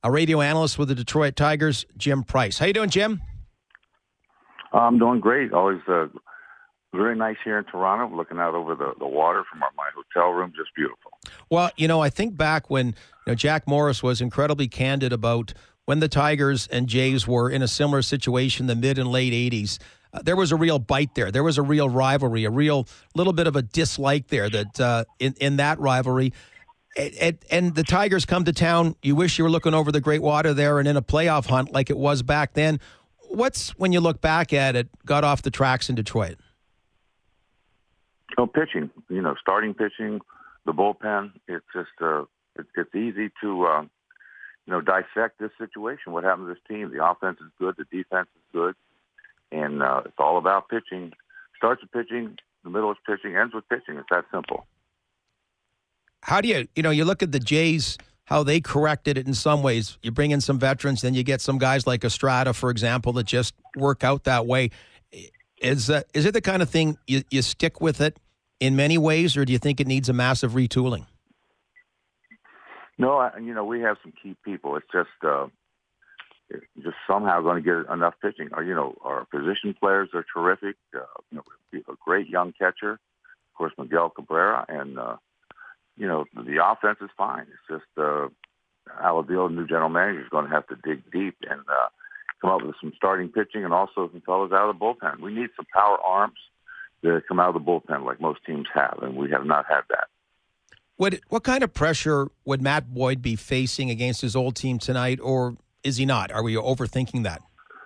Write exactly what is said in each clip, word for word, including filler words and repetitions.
a radio analyst with the Detroit Tigers, Jim Price. How you doing, Jim? I'm doing great. Always uh, very nice here in Toronto, looking out over the, the water from our, my hotel room. Just beautiful. Well, you know, I think back when you know, Jack Morris was incredibly candid about when the Tigers and Jays were in a similar situation in the mid and late eighties. Uh, there was a real bite there. There was a real rivalry, a real little bit of a dislike there that uh, in, in that rivalry. And, and the Tigers come to town. You wish you were looking over the great water there and in a playoff hunt like it was back then. What's, when you look back at it, got off the tracks in Detroit? Oh, pitching. You know, starting pitching, the bullpen. It's just uh, it, it's easy to uh, you know dissect this situation. What happened to this team? The offense is good. The defense is good. And uh, it's all about pitching. Starts with pitching, the middle is pitching, ends with pitching. It's that simple. How do you, you know, you look at the Jays, how they corrected it in some ways. You bring in some veterans, then you get some guys like Estrada, for example, that just work out that way. Is uh, is it the kind of thing you, you stick with it in many ways, or do you think it needs a massive retooling? No, I, you know, we have some key people. It's just uh, it's just somehow going to get enough pitching. Or, you know, our position players are terrific. Uh, you know, we have a great young catcher, of course, Miguel Cabrera, and uh, you know, the offense is fine. It's just uh, Alaville, the new general manager, is going to have to dig deep and uh, come up with some starting pitching and also some fellas out of the bullpen. We need some power arms that come out of the bullpen like most teams have, and we have not had that. What what kind of pressure would Matt Boyd be facing against his old team tonight, or is he not? Are we overthinking that?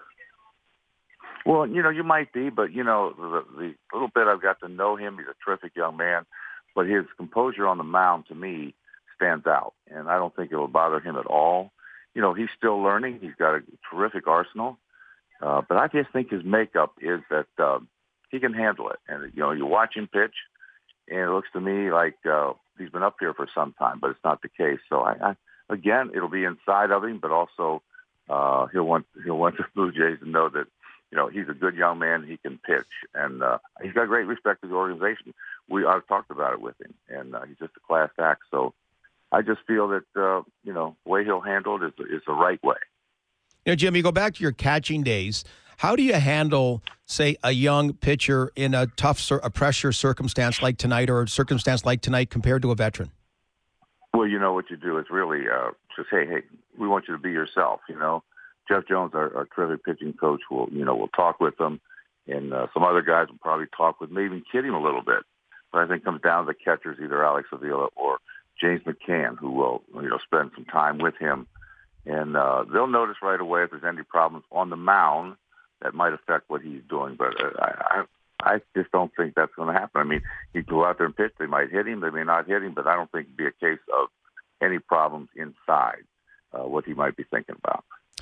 Well, you know, you might be, but, you know, the, the little bit I've got to know him, he's a terrific young man, but his composure on the mound, to me, stands out, and I don't think it will bother him at all. You know, he's still learning. He's got a terrific arsenal, uh, but I just think his makeup is that uh, he can handle it. And, you know, you watch him pitch, and it looks to me like uh, he's been up here for some time, but it's not the case. So, I, I again, it'll be inside of him, but also uh, he'll want he'll want the Blue Jays to know that, you know, he's a good young man. He can pitch, and uh, he's got great respect for the organization. We I've talked about it with him, and uh, he's just a class act. So I just feel that uh, you know the way he'll handle it is is the right way. You know, Jim, you go back to your catching days. How do you handle, say, a young pitcher in a tough, a pressure circumstance like tonight, or a circumstance like tonight compared to a veteran? Well, you know what you do is really uh, just hey, hey, we want you to be yourself. You know, Jeff Jones, our, our terrific pitching coach, will you know will talk with them, and uh, some other guys will probably talk with, maybe even kid him a little bit. But I think it comes down to the catchers, either Alex Avila or James McCann, who will you know spend some time with him, and uh, they'll notice right away if there's any problems on the mound that might affect what he's doing. But uh, I, I, I just don't think that's going to happen. I mean, he'd go out there and pitch. They might hit him. They may not hit him. But I don't think it'd be a case of any problems inside uh, what he might be thinking about.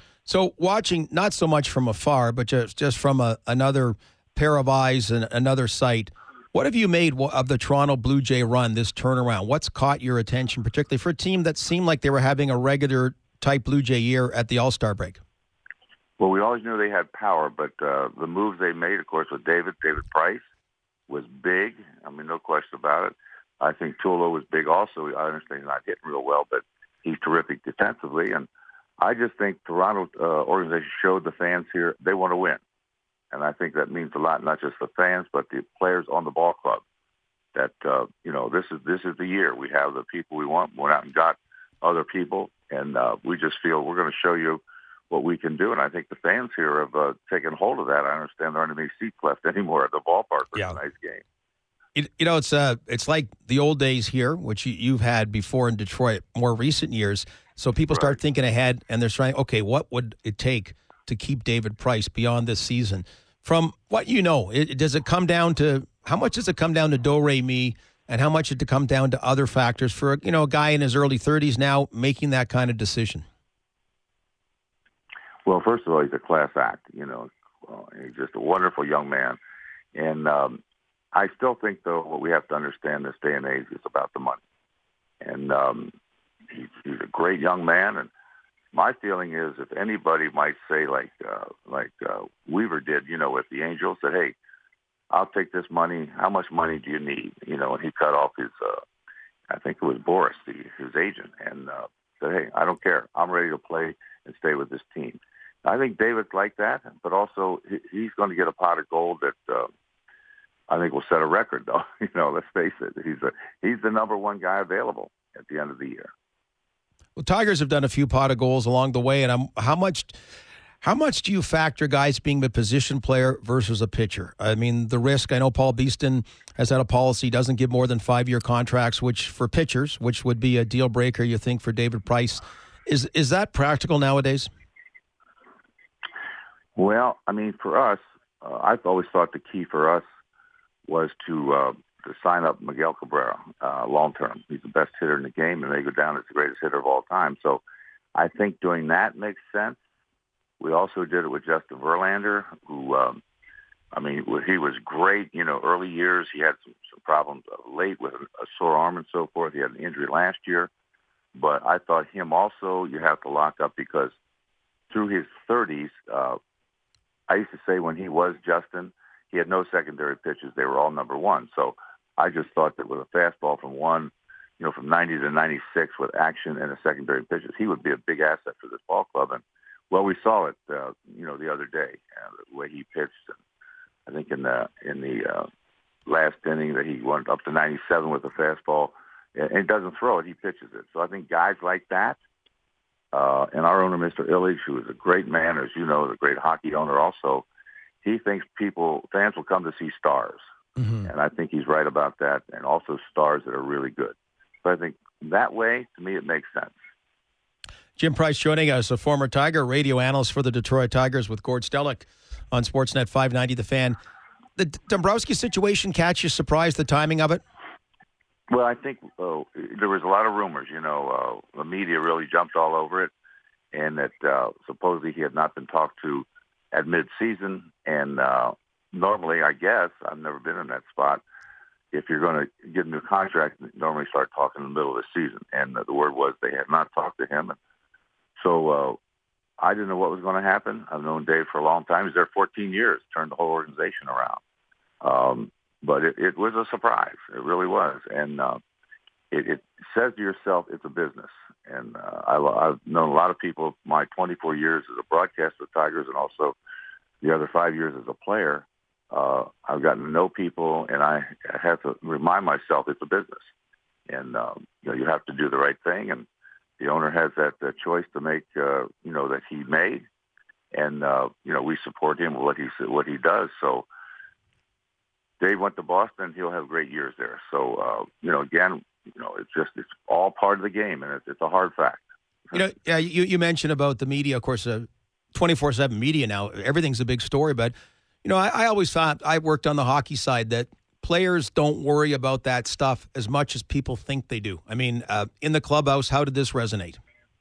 So watching, not so much from afar, but just, just from a, another pair of eyes and another sight, what have you made of the Toronto Blue Jay run, this turnaround? What's caught your attention, particularly for a team that seemed like they were having a regular type Blue Jay year at the All-Star break? Well, we always knew they had power, but uh, the moves they made, of course, with David, David Price was big. I mean, no question about it. I think Tulo was big also. I understand he's not hitting real well, but he's terrific defensively. And I just think Toronto uh, organization showed the fans here they want to win. And I think that means a lot, not just the fans, but the players on the ball club. That, uh, you know, this is this is the year. We have the people we want. We went out and got other people, and uh, we just feel we're going to show you what we can do. And I think the fans here have uh, taken hold of that. I understand there aren't any seats left anymore at the ballpark for yeah. tonight's game. You, you know, it's uh, it's like the old days here, which you, you've had before in Detroit, more recent years. So people start Right. thinking ahead, and they're trying, okay, what would it take to keep David Price beyond this season? From what you know, it, does it come down to, how much does it come down to Do-Re-Mi, and how much does it come down to other factors for, you know, a guy in his early thirties now making that kind of decision? Well, first of all, he's a class act. You know, uh, he's just a wonderful young man. And um, I still think, though, what we have to understand this day and age is about the money. And um, he's, he's a great young man. And my feeling is, if anybody might say, like uh, like uh, Weaver did, you know, with the Angels, that, hey, I'll take this money. How much money do you need? You know, and he cut off his, uh, I think it was Boris, the, his agent, and uh, said, hey, I don't care. I'm ready to play and stay with this team. I think David's like that, but also he, he's going to get a pot of gold that uh, I think will set a record, though. You know, let's face it. He's a, he's the number one guy available at the end of the year. Well, Tigers have done a few pot of goals along the way, and I'm, how much how much do you factor guys being a position player versus a pitcher? I mean, the risk, I know Paul Beeston has had a policy, doesn't give more than five-year contracts, which for pitchers, which would be a deal breaker, you think, for David Price. Is is that practical nowadays? Well, I mean, for us, uh, I've always thought the key for us was to uh, to sign up Miguel Cabrera uh, long term. He's the best hitter in the game, and they go down as the greatest hitter of all time. So I think doing that makes sense. We also did it with Justin Verlander, who, um, I mean, he was great. You know, early years he had some, some problems late with a sore arm and so forth. He had an injury last year, but I thought him also you have to lock up because through his thirties, uh, I used to say when he was Justin, he had no secondary pitches. They were all number one. So I just thought that with a fastball from one, you know, from ninety to ninety-six with action and a secondary pitches, he would be a big asset for this ball club. And, well, we saw it, uh, you know, the other day, uh, the way he pitched. And I think in the in the uh, last inning that he went up to ninety-seven with a fastball, and he doesn't throw it, he pitches it. So I think guys like that, uh, and our owner, Mister Illich, who is a great man, as you know, the great hockey owner also, he thinks people, fans will come to see stars. Mm-hmm. And I think he's right about that, and also stars that are really good. So I think that way, to me, it makes sense. Jim Price joining us, a former Tiger, radio analyst for the Detroit Tigers with Gord Stellick on Sportsnet five ninety The Fan. The Dombrowski situation catch you surprised, the timing of it? Well, I think uh, there was a lot of rumors. You know, uh, the media really jumped all over it, and that uh, supposedly he had not been talked to at midseason. And uh, normally, I guess, I've never been in that spot, if you're going to get a new contract, normally start talking in the middle of the season. And uh, the word was they had not talked to him. And so uh, I didn't know what was going to happen. I've known Dave for a long time. He's there fourteen years, turned the whole organization around. Um, but it, it was a surprise. It really was. And uh, it, it says to yourself, it's a business. And uh, I, I've known a lot of people, my twenty-four years as a broadcaster with Tigers and also the other five years as a player. Uh, I've gotten to know people, and I have to remind myself it's a business. And, um, you know, you have to do the right thing. And the owner has that uh, choice to make, uh, you know, that he made. And, uh, you know, we support him with what he, what he does. So Dave went to Boston. He'll have great years there. So, uh, you know, again, you know, it's just, it's all part of the game, and it's, it's a hard fact. You know, yeah, you, you mentioned about the media, of course, uh, twenty-four seven media now, everything's a big story, but you know, I, I always thought, I worked on the hockey side, that players don't worry about that stuff as much as people think they do. I mean, uh, in the clubhouse, how did this resonate?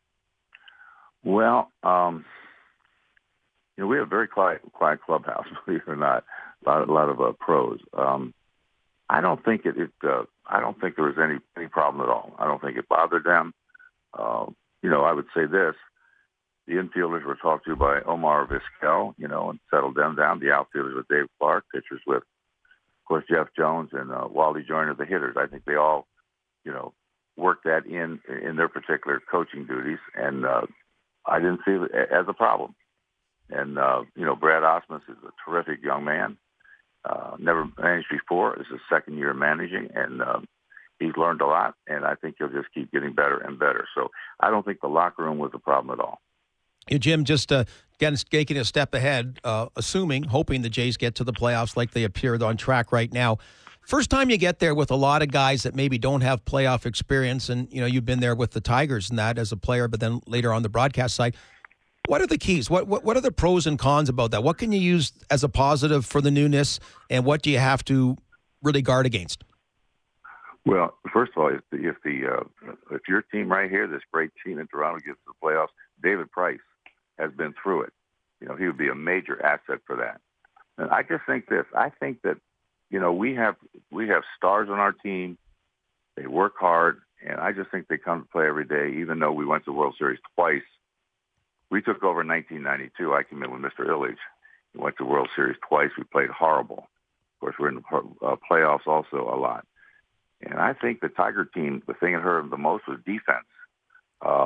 Well, um, you know, we have a very quiet, quiet clubhouse, believe it or not. A lot, a lot of uh, pros. Um, I don't think it. it uh, I don't think there was any any problem at all. I don't think it bothered them. Uh, you know, I would say this. The infielders were talked to by Omar Vizquel, you know, and settled them down. The outfielders with Dave Clark, pitchers with, of course, Jeff Jones and uh, Wally Joyner, the hitters. I think they all, you know, worked that in in their particular coaching duties, and uh, I didn't see it as a problem. And, uh, you know, Brad Osmus is a terrific young man. Uh, never managed before. This is his second year managing, and uh, he's learned a lot, and I think he'll just keep getting better and better. So I don't think the locker room was a problem at all. Yeah, Jim, just uh, again, taking a step ahead, uh, assuming, hoping the Jays get to the playoffs like they appear on track right now. First time you get there with a lot of guys that maybe don't have playoff experience, and you know you've been there with the Tigers and that as a player, but then later on the broadcast side. What are the keys? What, what what are the pros and cons about that? What can you use as a positive for the newness, and what do you have to really guard against? Well, first of all, if the if, the, uh, if your team right here, this great team in Toronto, gets to the playoffs, David Price has been through it. You know, he would be a major asset for that. And I just think this. I think that, you know, we have we have stars on our team. They work hard, and I just think they come to play every day, even though we went to the World Series twice. We took over in nineteen ninety-two. I came in with Mister Illich. We went to the World Series twice. We played horrible. Of course, we're in the uh, playoffs also a lot. And I think the Tiger team, the thing that hurt them the most was defense. Uh,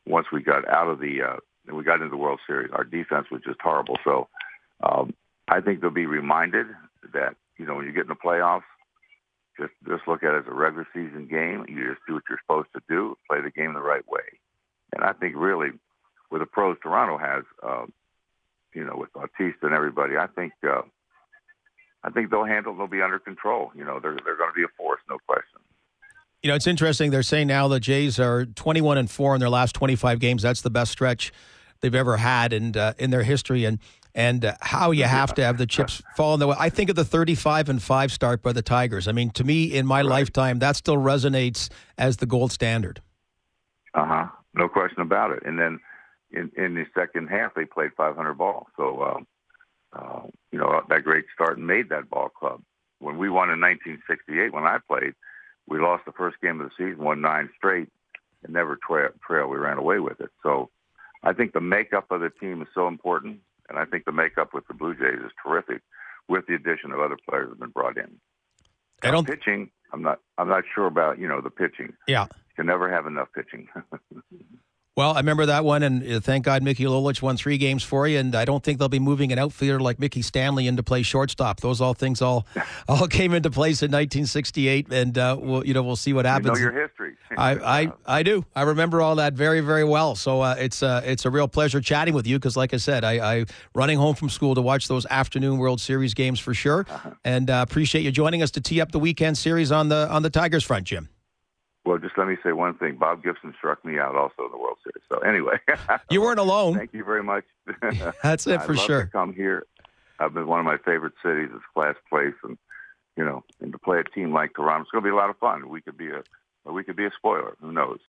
once we got out of the uh, we got into the World Series, our defense was just horrible. So um, I think they'll be reminded that, you know, when you get in the playoffs, just just look at it as a regular season game. You just do what you're supposed to do, play the game the right way. And I think really, with the pros Toronto has, uh, you know, with Bautista and everybody, I think uh, I think they'll handle. They'll be under control. You know, they're they're going to be a force, no question. You know, it's interesting. They're saying now the Jays are twenty-one and four in their last twenty-five games. That's the best stretch they've ever had in uh, in their history. And and uh, how you have to have the chips fall in the way. I think of the thirty-five and five start by the Tigers. I mean, to me, in my right. lifetime, that still resonates as the gold standard. Uh huh. No question about it. And then in in the second half, they played five hundred ball. So um, uh, you know, that great start made that ball club. When we won in nineteen sixty-eight, when I played, we lost the first game of the season, won nine straight, and never trail. trail. We ran away with it. So I think the makeup of the team is so important, and I think the makeup with the Blue Jays is terrific, with the addition of other players that have been brought in. I don't pitching. I'm not. I'm not sure about you know the pitching. Yeah, you can never have enough pitching. Well, I remember that one, and uh, thank God Mickey Lolich won three games for you, and I don't think they'll be moving an outfielder like Mickey Stanley in to play shortstop. Those all things all all came into place in nineteen sixty-eight, and uh, we'll, you know, we'll see what happens. You know your history. I, I, I do. I remember all that very, very well. So uh, it's uh, it's a real pleasure chatting with you because, like I said, I, I running home from school to watch those afternoon World Series games for sure, uh-huh. and uh, appreciate you joining us to tee up the weekend series on the on the Tigers front, Jim. Well, just let me say one thing. Bob Gibson struck me out also in the World Series. So anyway. You weren't alone. Thank you very much. That's it for I'd love sure. to come here. I've been one of my favorite cities. It's a class place. And, you know, and to play a team like Toronto, it's going to be a lot of fun. We could be a, we could be a spoiler. Who knows?